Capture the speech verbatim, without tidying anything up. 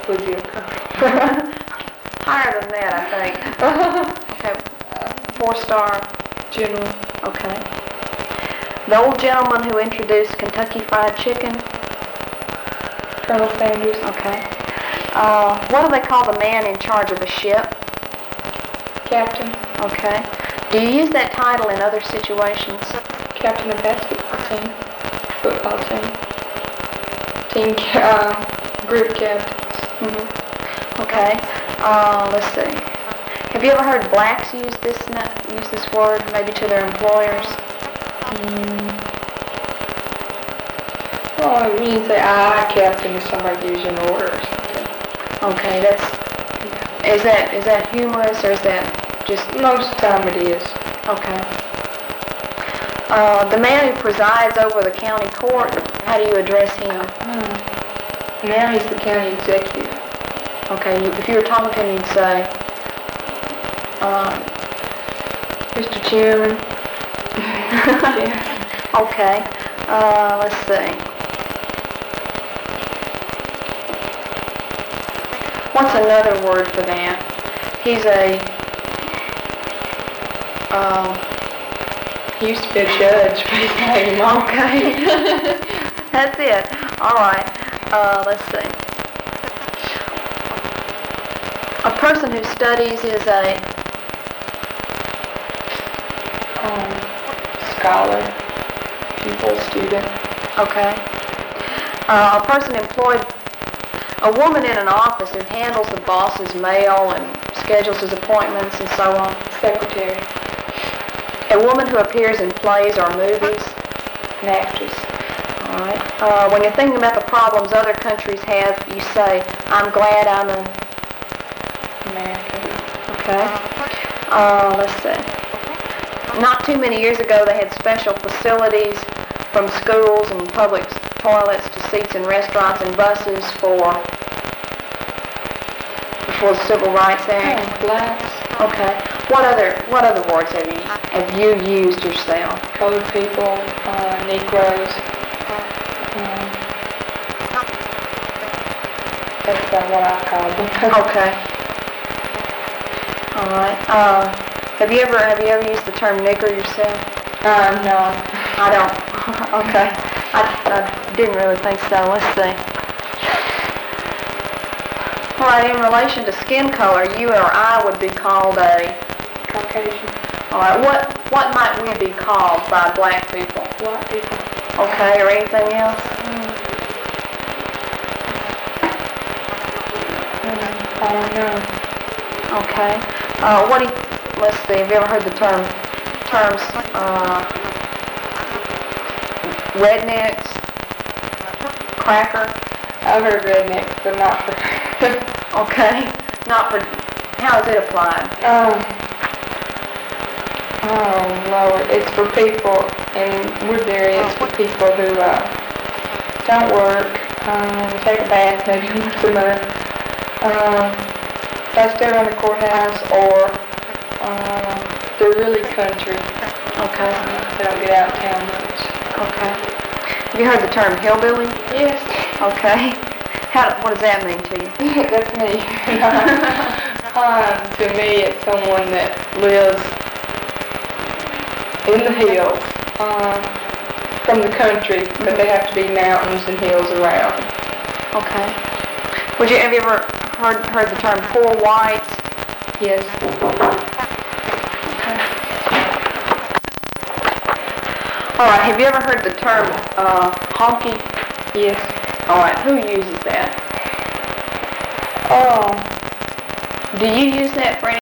Mediocre. Higher than that, I think. Okay, four star. General. Okay. The old gentleman who introduced Kentucky Fried Chicken. Colonel Sanders. Okay. Uh, what do they call the man in charge of a ship? Captain. Okay. Do you use that title in other situations? Captain of basketball team. Football team. Team, uh, group captains. Mm-hmm. Okay. Uh, let's see. Have you ever heard blacks use this use this word, maybe to their employers? Mm. Well, it means that I, captain, if somebody gives you an order or something. Okay, that's, is that, is that humorous or is that just? Most of the time it is. Okay. Uh, the man who presides over the county court, how do you address him? Mm. Now he's the county executive. Okay, you, if you were talking to him, you'd say, uh, Mister Chairman. Yeah. Okay, uh, let's see. What's another word for that? He's a, um, He used to be a judge, but he's not anymore. okay. That's it. All right, uh, let's see. A person who studies is a, Um, scholar, pupil, student. okay. Uh, a person employed, a woman in an office who handles the boss's mail and schedules his appointments and so on. Secretary. A woman who appears in plays or movies. An actress. All right. Uh, when you're thinking about the problems other countries have, you say, I'm glad I'm an American. Okay. Uh, let's see. Not too many years ago, they had special facilities from schools and public toilets to seats in restaurants and buses for before the Civil Rights Act. Oh, blacks. Okay. What other what other words have you have you used yourself? Colored people, uh, Negroes. Um, that's about what I call them. Okay. All right. Uh, have you ever have you ever used the term nigger yourself? Uh, no. I don't. Okay. I, I didn't really think so. Let's see. All right. In relation to skin color, you or I would be called a Caucasian. All right. What what might we be called by black people? White people. Okay. Or anything else? Mm. Mm, I don't know. Okay. Uh, what do you, let's see. Have you ever heard the term terms uh, rednecks, cracker? I've heard rednecks, but not for. Okay. Not for. How is it applied? um. Oh Lord, it's for people in wood areas. For people who uh, don't work, um, take a bath, maybe once a month. Um, they stay around the courthouse, or um, they're really country. Okay. They don't get out of town much. Okay. Have you heard the term hillbilly? Yes. Okay. How? What does that mean to you? That's me. um, to me, it's someone that lives in the hills, um, from the country, but they have to be mountains and hills around. Okay. Would you have you ever heard heard the term poor whites? Yes. Okay. All right. Have you ever heard the term uh, honky? Yes. All right. Who uses that? Oh. Do you use that for any?